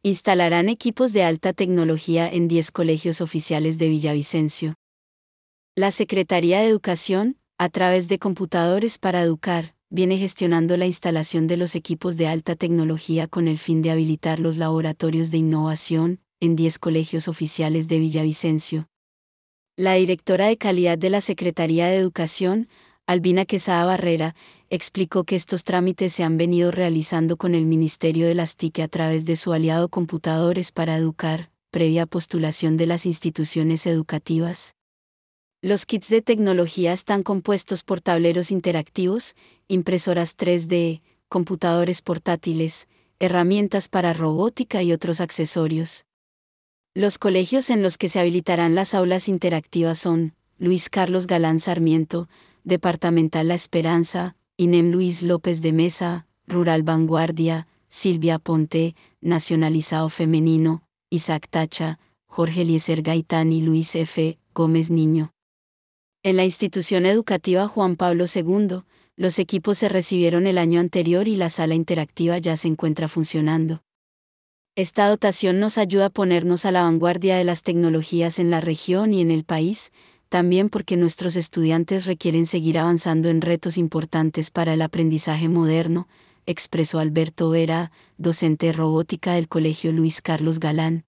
Instalarán equipos de alta tecnología en 10 colegios oficiales de Villavicencio. La Secretaría de Educación, a través de Computadores para Educar, viene gestionando la instalación de los equipos de alta tecnología con el fin de habilitar los laboratorios de innovación en 10 colegios oficiales de Villavicencio. La directora de calidad de la Secretaría de Educación, Albina Quesada Barrera, explicó que estos trámites se han venido realizando con el Ministerio de las TIC a través de su aliado Computadores para Educar, previa postulación de las instituciones educativas. Los kits de tecnología están compuestos por tableros interactivos, impresoras 3D, computadores portátiles, herramientas para robótica y otros accesorios. Los colegios en los que se habilitarán las aulas interactivas son Luis Carlos Galán Sarmiento, Departamental La Esperanza, INEM Luis López de Mesa, Rural Vanguardia, Silvia Ponte, Nacionalizado Femenino, Isaac Tacha, Jorge Eliezer Gaitán y Luis F. Gómez Niño. En la institución educativa Juan Pablo II, los equipos se recibieron el año anterior y la sala interactiva ya se encuentra funcionando. Esta dotación nos ayuda a ponernos a la vanguardia de las tecnologías en la región y en el país, también porque nuestros estudiantes requieren seguir avanzando en retos importantes para el aprendizaje moderno, expresó Alberto Vera, docente de robótica del Colegio Luis Carlos Galán,